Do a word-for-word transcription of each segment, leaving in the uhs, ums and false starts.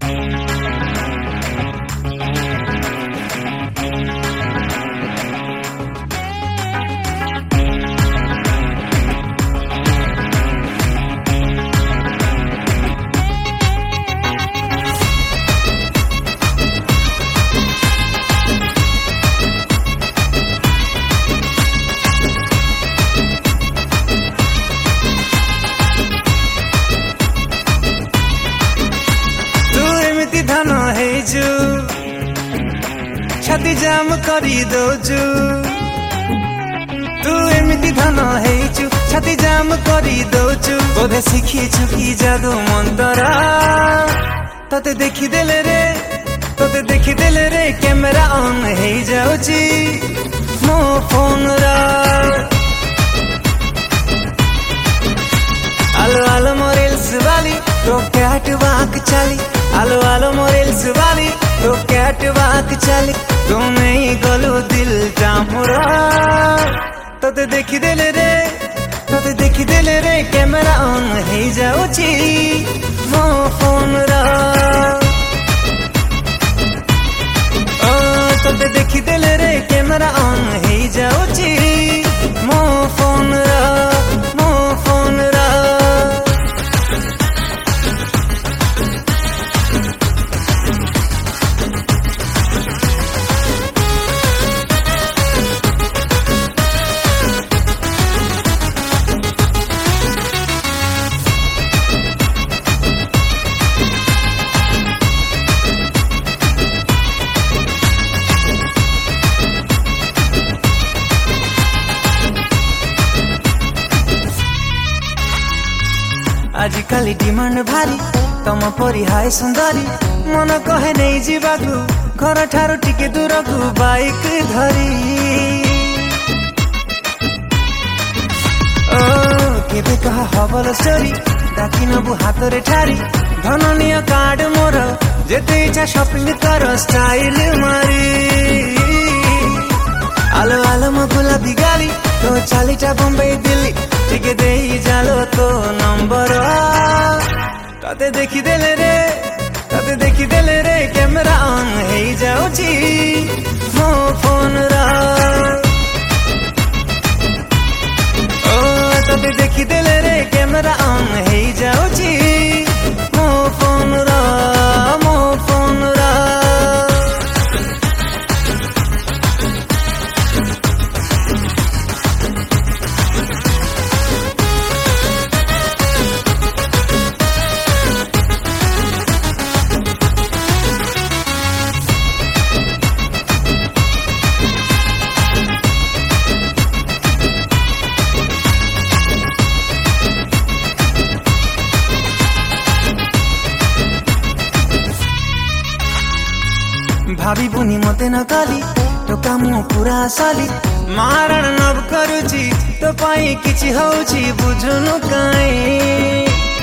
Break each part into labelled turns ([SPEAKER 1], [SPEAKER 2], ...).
[SPEAKER 1] धन हेजु छाती जाम करी दौजु तू एमिति धन हेजु छाती जाम करी दौजु बोधे शिखिछु कि जादू मंतर तते देखी देले रे तते देखी देले रे कैमरा ऑन हे जाउची मो फोन रा आलो आलो मोरेल्स वाली तो कैट वाक चली आलो आलो मोरेल्स वाली तो कैट वाक चली तुमे ही गलो दिल जामुरा तते देखी देले रे तते देखी देले रे कैमरा ऑन हे जाउची मो फोन रा ओ तते देखी देले रे कैमरा ऑन हे जाउची मो फोन रा मो फोन रा आजिकाली डिमांड भारी तम परी हाय सुंदरी मन कहे नहीं जीवाकू घर ठारू टिके दूरकू बाइक धरी ओ केबे कहा हबल स्टोरी डाकी नबु हाथ रे ठारी धननिया कार्ड मोर जेते इच्छा शॉपिंग कर स्टाइल मारी आलो आलो म गुलाबी गाली तो चालीटा बम्बई दिल्ली टिके दे जालो तो नंबर तते देखी देले रे तते देखी देले रे कैमरा ऑन हे जाउची मो फोन रा ओ तते देखी देले रे कैमरा ऑन हे जाउची मो फोन रा मो फोन रा भाभी बुनी मते न काली तो काम पूरा साली मारण नब करुची तो पाई किछि होउची बुझुनु काई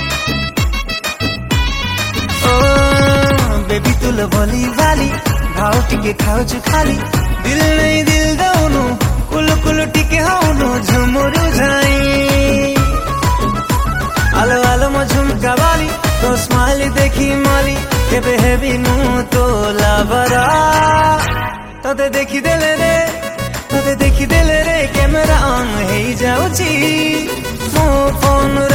[SPEAKER 1] ओ बेबी तुल बोली वाली भाव टिके खाउछु खाली दिल नहीं दिल दउनु कुल कुल टिके होउनु झुमुरु जाई आलो आलो म झुमका वाली तो स्माइल देखी माली केबे हेबी नु तो लावरा तते देखी देले रे तते देखी देले रे कैमरा ऑन हे जाउची मो फोन